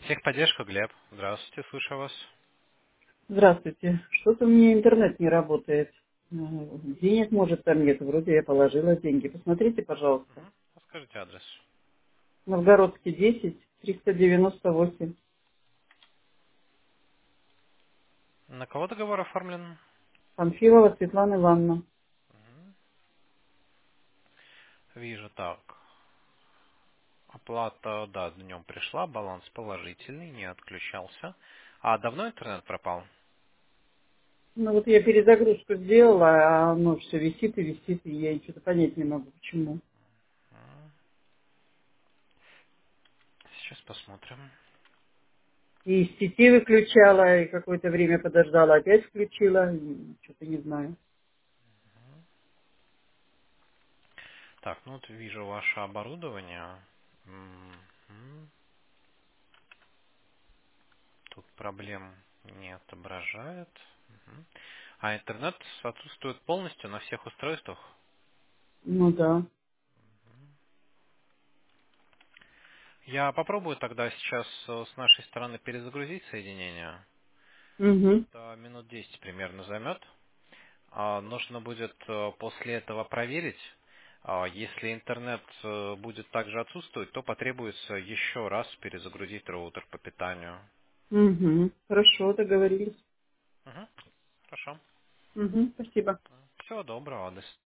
Техподдержка, Глеб. Здравствуйте, слушаю вас. Здравствуйте. Что-то у меня интернет не работает. Денег, может, там нет. Вроде я положила деньги. Посмотрите, пожалуйста. Скажите адрес. Новгородский 10, 398. На кого договор оформлен? Панфилова Светлана Ивановна. Вижу так. Оплата, да, днем пришла, баланс положительный, не отключался. А давно интернет пропал? Ну вот я перезагрузку сделала, а оно все висит и висит, и я что-то понять не могу, почему. Сейчас посмотрим. И из сети выключала, и какое-то время подождала, опять включила, что-то не знаю. Так, ну вот вижу ваше оборудование. Мгм. Тут проблем не отображает. Мгм. А интернет отсутствует полностью на всех устройствах? Ну да. Я попробую тогда сейчас с нашей стороны перезагрузить соединение. Угу. Это минут 10 примерно займет. Нужно будет после этого проверить. Если интернет будет также отсутствовать, то потребуется еще раз перезагрузить роутер по питанию. Угу. Хорошо, договорились. Мгм. Хорошо. Угу. Спасибо. Всего доброго. До